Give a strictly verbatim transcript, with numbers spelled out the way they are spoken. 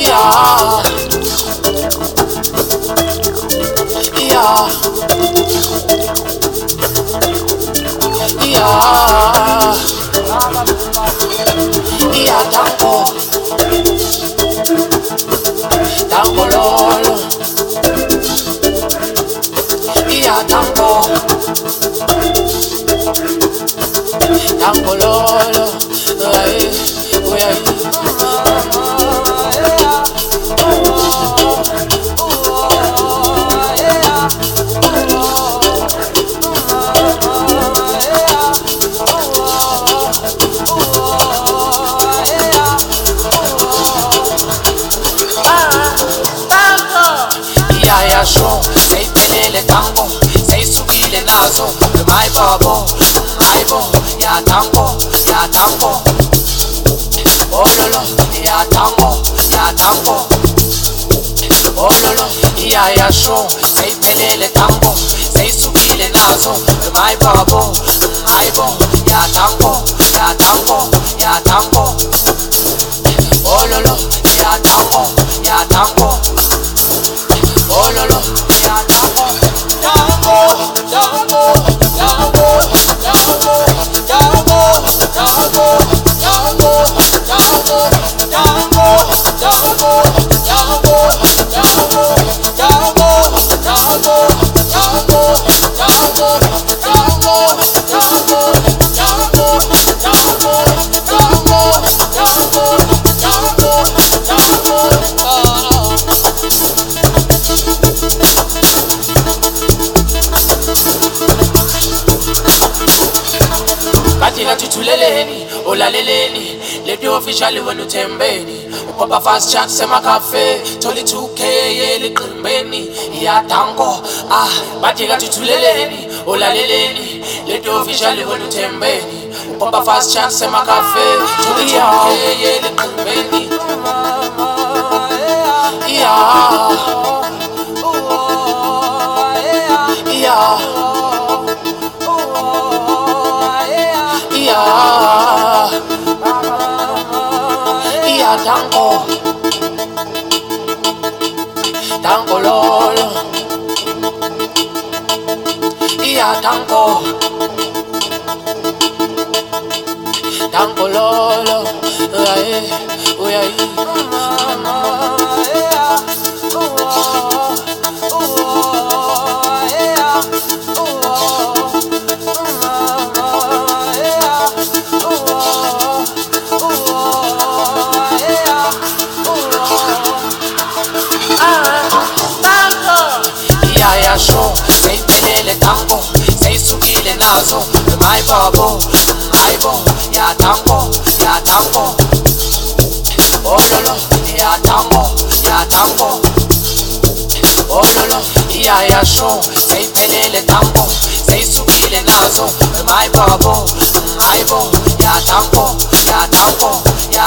Yeah, yeah, yeah, yeah, tango, tango lolo, yeah, tango, tango lolo, ay, ay. Show, say pelele tango, say subile nazo, my babo, my bo, ya tango, ya tango, oh lolo, ya tango, ya tango, oh lolo, ya ya show, say pelele tango, say subile nazo, my babo, my bo, ya tango, ya tango, ya tango, oh lolo, ya tango, ya tango. Oh lolo, yeah, tango, tango, tango, tango, tango, tango, tango, tango, tango, tango, tango, tango, tango, tango, tango, tango, tango, Katina tutuleleni, olaleleni, let the official when utembeni. Upapa fast chat sema cafe, toli two K yeli klimbeni. Ya tango, ah, batika tutuleleni, olaleleni, let the official when utembeni. Upapa fast chat sema cafe, toli two K yeli klimbeni. Yeah, yeah. Yeah, yeah, tango, tango lolo, yeah, tango, tango lolo, ay, ay, show, say pelele tango, say subile nazo, my babo, my bo, ya tango, ya tango, oh lolo, ya tango, ya tango, oh lolo, ya ya show, say pelele tango, say subile nazo, my babo, my bo, ya tango, ya tango, ya